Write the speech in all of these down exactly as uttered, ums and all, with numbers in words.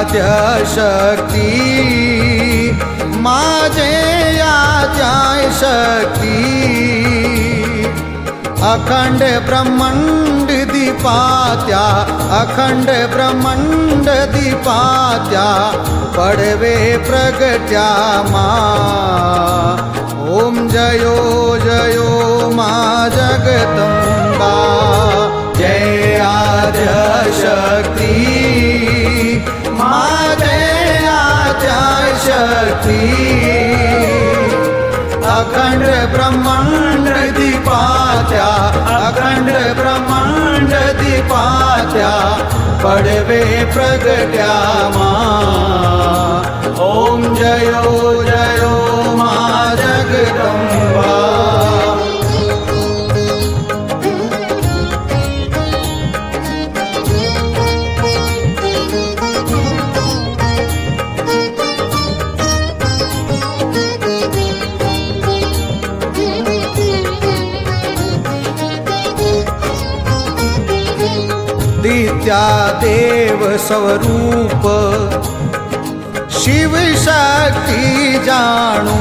आद्यशक्ती माझे आद्यशक्ती अखंड ब्रह्मांड दीपात्या अखंड ब्रह्मांड दीपात्या पडवे प्रगट्या मा ओम जयो जयो मा जगदंबा जय आद्यशक्ती मा जय आद्यशक्ती अखंड ब्रह्मांड दीपात्या अखंड ब्रह्मांड दीपात्या पडवे प्रगट्या मा ओम जयो जयो मा जगदंबा दित्या देव स्वरूप शिव शक्ति जानू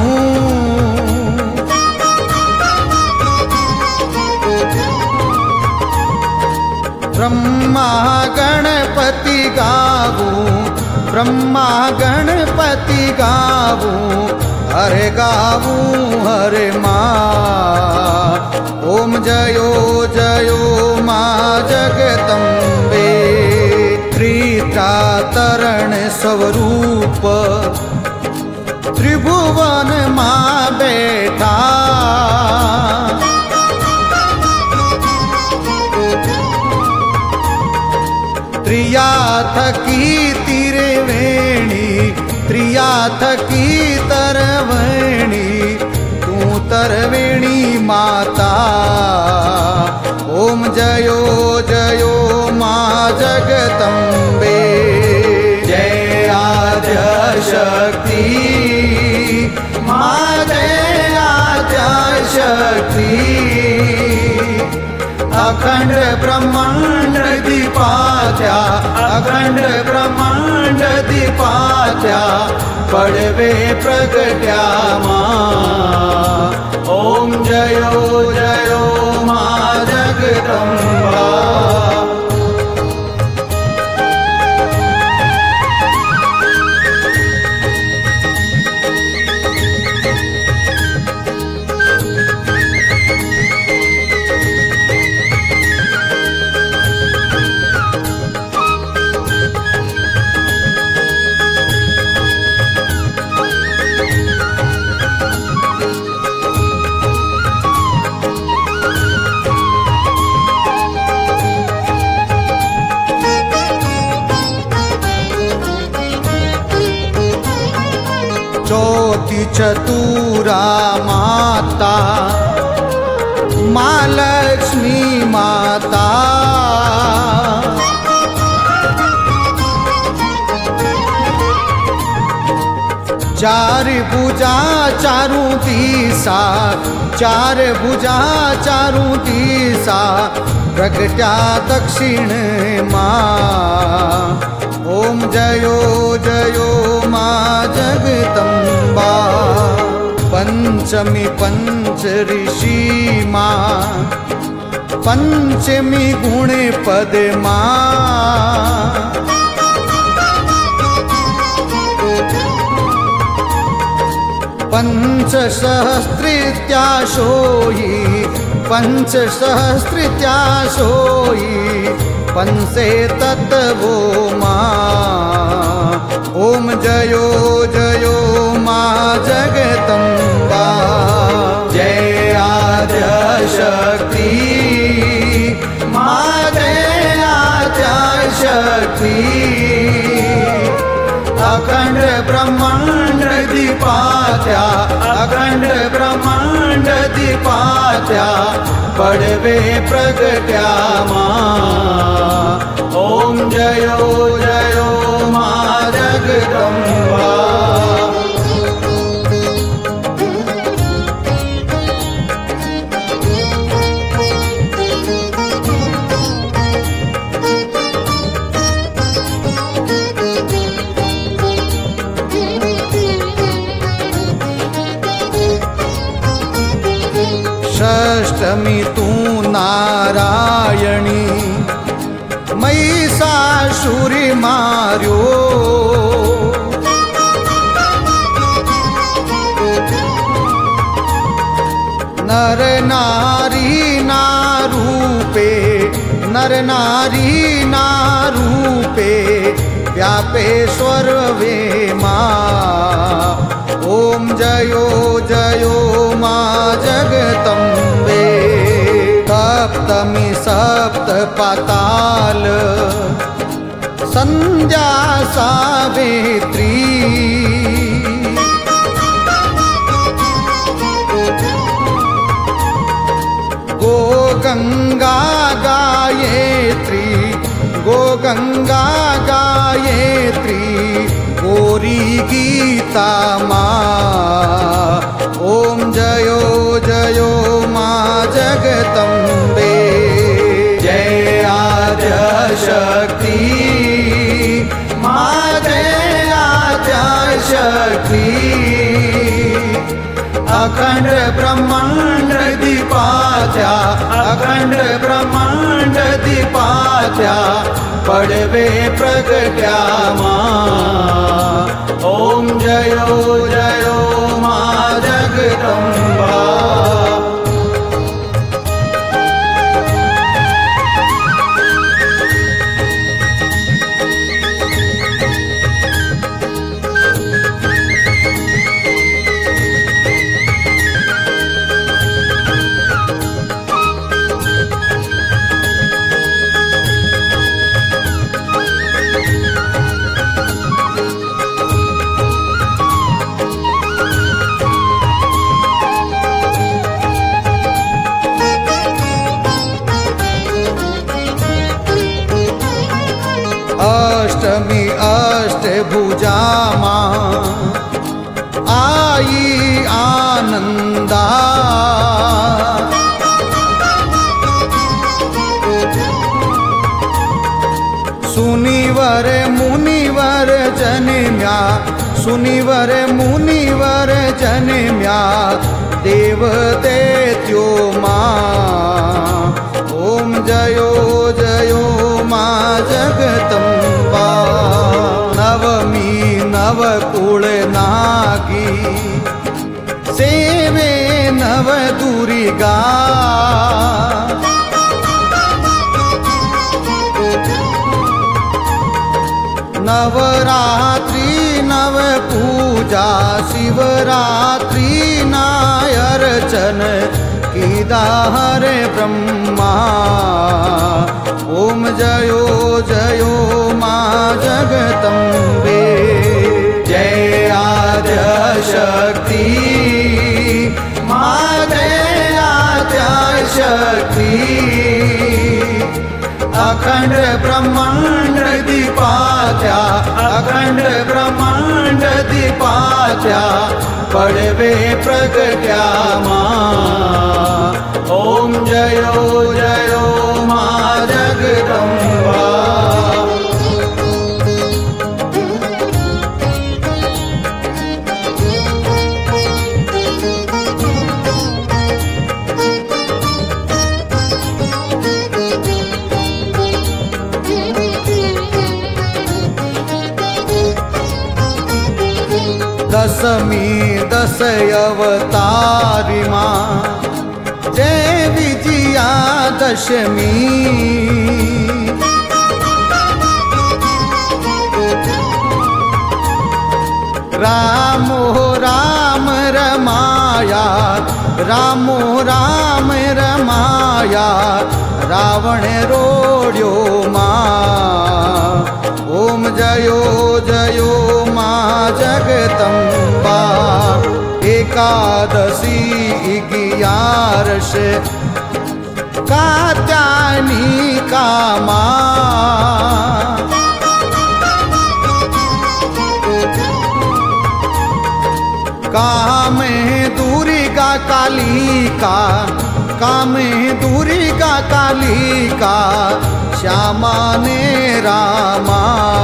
ब्रह्मा गणपति गावू ब्रह्मा गणपति गावू हरे गावू हरे माँ ओम जयो जयो माँ जगदम्बे त्रित्रातरण स्वरूप त्रिभुवन माँ बैठा त्रियाथ की तिरवेणी त्रियाथ की तरवेणी तू तरवेणी माता ओम जयो जयो माँ जगदम्बे जय आद्यशक्ति माँ जय आद्यशक्ति अखंड ब्रह्मांड दीपात्या अखंड ब्रह्मांड दीपात्या पडवे प्रगट्या मा ओम जयो जयो मा जगदंबा ज्योति चतुरा माता माँ लक्ष्मी माता चार भुजा चारू दिशा चार भुजा चारू दिशा प्रगट्या दक्षिण माँ ओम जयो जयो माँ जगदम्बा पंचमी पंच ऋषि माँ पंचमी गुण पद माँ पंच सहस्त्रित्या सोई पंच सहस्त्रित्या सोई पंसे तत्वो माँ ओम जयो जयो माँ जगदम्बा जय आद्यशक्ति माँ जय आद्यशक्ति अखंड ब्रह्मांड दीपात्या अखंड ब्रह्मांड दीपात्या पडवे प्रगट्या माँ ओम जयो जयो माँ जगदम्बा अष्टमी तू नारायणी महिषासुर मार्यो नर नारी ना रूपे नर नारी ना रूपे व्यापे स्वर्वे मां ओम जयो जयो मां जगदम्बे सप्तमी सप्त पाताल संध्या सावित्री गो गंगा गायत्री गो गंगा गायत्री गौरी गीता मां ओम जयो जयो मां जगदम्बे जय आद्य शक्ति मां जय आद्य शक्ति अखंड ब्रह्मांड दीपात्या अखंड ब्रह्मांड दीपात्या पड़वे प्रगट्या मां ओम जयो जयो मां जगदम्बा अष्टमी अष्टभुजा मां आई आनंदा सुनिवर मुनिवर जन्म्या सुनिवर मुनिवर जन्म्या देव दैत्यो मां ओम जयो जयो मां जगदम्बा नवमी नवकुल नागी सेवे नव दुर्गा नवरात्रि नव पूजा शिवरात्रि नायर्चन कीदार ब्रह्मा ओम जयो जयो मां जगदम्बे जय आद्य शक्ति मां जय आद्य शक्ति अखंड ब्रह्मांड दीपात्या अखंड ब्रह्मांड दीपात्या पड़वे प्रगट्या मां ओम जयो जयो मां जगदम्बा दशमी दश अवतारी मां जय विजया दशमी रामो राम रमाया रामो राम रमाया रावण रोड्यो मां ओम जयो जयो मां जगदम्बा एकादशी ग्यारस कात्यायनी का मां काम दुर्गा कालिका काम दुर्गा कालिका श्यामा ने रामा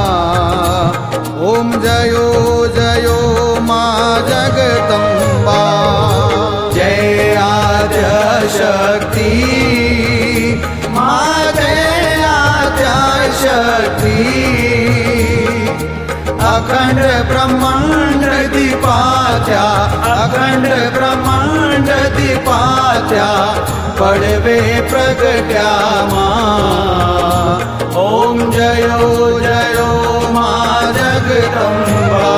ओम जयो जयो मां जगदम्बा जय आद्य शक्ति शक्ति अखंड ब्रह्मांड दीपात्या अखंड ब्रह्मांड दीपात्या पडवे प्रगट्या मा ओम जयो जयो मा जगदंबा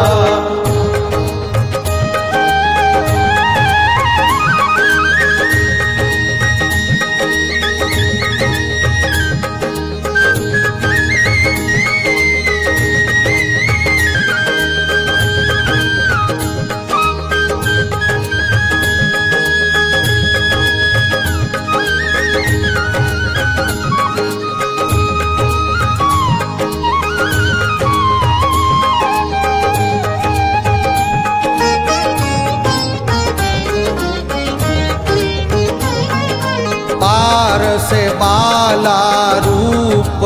से बाला रूप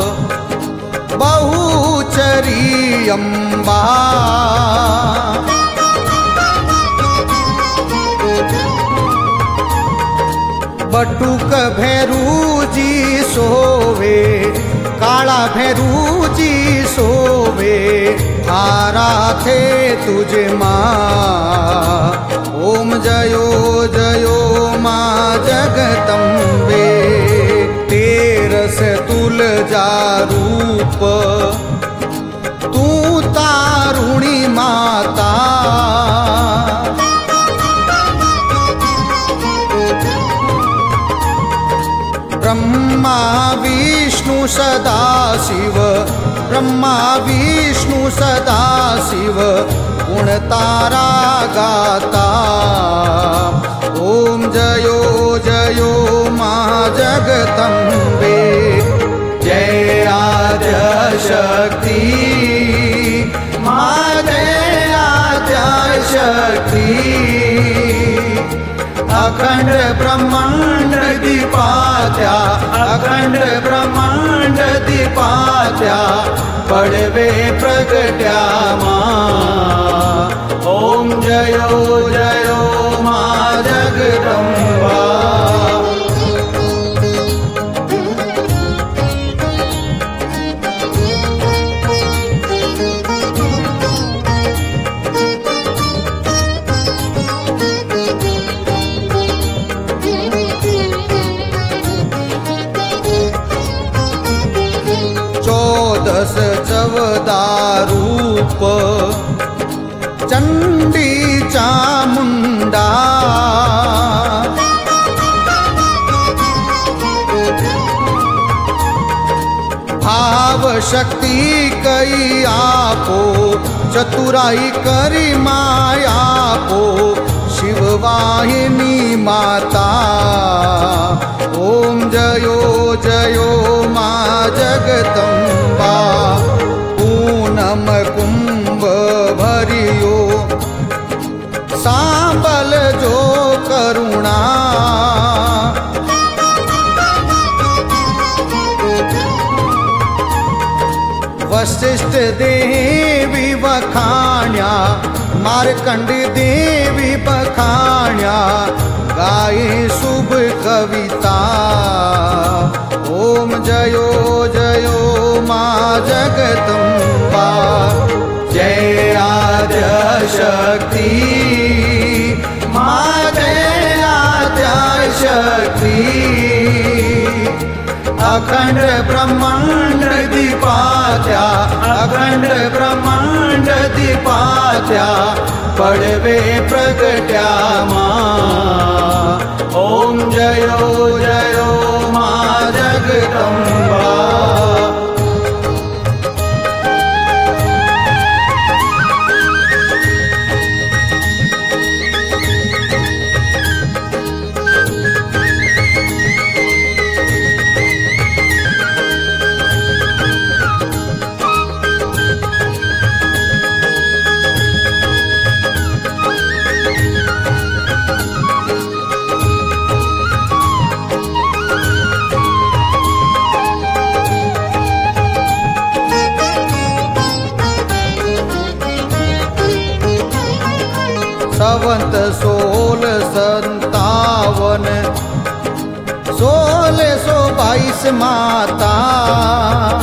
बहुचरी अम्बा बटुक भैरूजी सोवे काला भैरूजी सोवे हारा थे तुझे माँ ओम जयो जयो माँ जगदम्बे तेरस तुलजा रूप तू तारुणी माता ब्रह्मा विष्णु सदा शिव ब्रह्मा विष्णु सदा शिव गुण तारा गाता ओम जयो जयो माँ जगदम्बे जय आद्य शक्ति माँ जय आद्य शक्ति अखंड ब्रह्मांड दीपात्या अखंड ब्रह्मांड दीपात्या पडवे प्रगट्या माँ ओम जयो जयो माँ जगदम्बा चौदस चवदा रूप चंडी चामुंडा भाव शक्ति कई आपो चतुराई करी माया को शिववाहिनी माता ओम जयो जयो माँ जगदम्बा पूनम कुंभ भरियो सांबल जो करुणा वशिष्ठ देवी बखाण्या मार्कंड देवी बखाण्या गाये शुभ कविता ओम जयो जयो माँ जगदम्बा जय आद्य शक्ति माँ जय आद्य शक्ति अखंड ब्रह्मांड दीपात्या अखंड ब्रह्मांड दीपात्या पडवे प्रगट्या माँ ओम जयो जयो माँ जगदम्बा संवत सोल संतावन सोलह सौ बाईस माता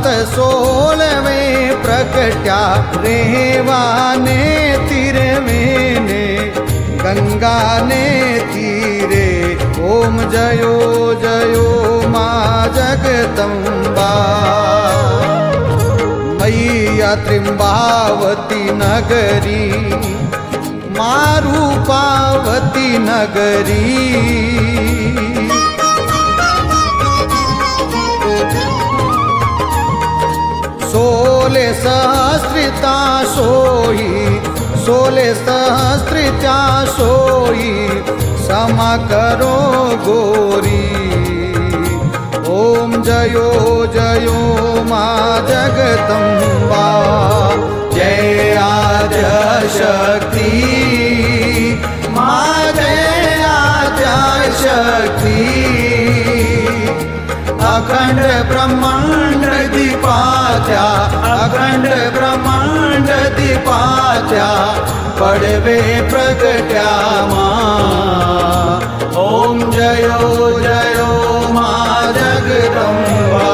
सात सोलवे प्रकट्या रेवाने तीरवेने गंगा ने तीरे। ओम जयो जयो माँ जगदम्बा। मैया त्रिम्बावती नगरी माँ रूपावती नगरी। सोले सहस्रिता सोई सोले सहस्रिता सोई क्षमा करो गोरी। ओम जयो जयो माँ जगदम्बा। जय आद्य शक्ति माँ जय आद्य शक्ति। अखंड ब्रह्मांड दीपात्या अखंड ब्रह्मांड दीपात्या पड़वे प्रगट्या माँ। ओम जयो जयो माँ जगदम्बा।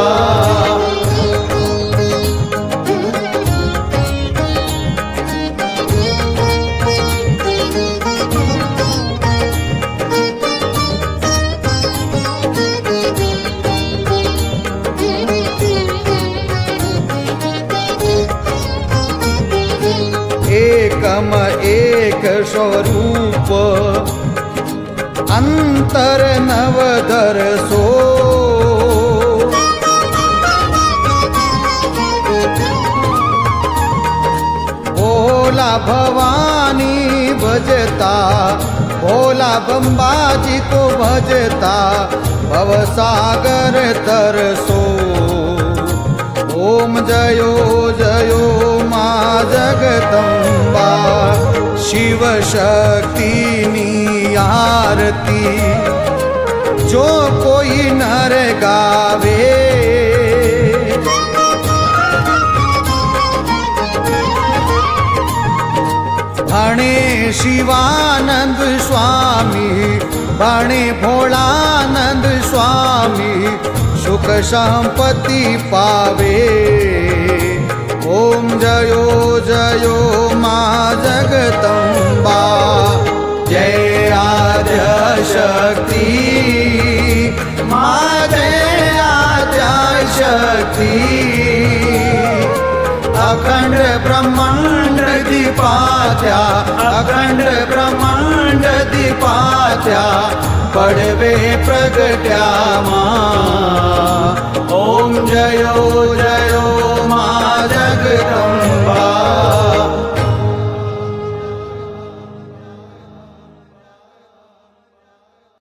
एकम एक स्वरूप अंतर नवदर सो। भोला भवानी भजता भोला बम्बाजी को भजता भवसागर तरसो। ओम जयो जयो माँ जगदम्बा। शिव शक्ति नी आरती जो कोई नर गावे। भणे शिवानंद स्वामी भणे भोलानंद स्वामी सुख संपत्ति पावे। ओम जयो जयो माँ जगदम्बा। जय आद्य शक्ति माँ जय आद्य शक्ति। अखंड ब्रह्मांड दीपात्या अखंड ब्रह्मांड दीपात्या पड़वे प्रगट्या माँ। ओम जयो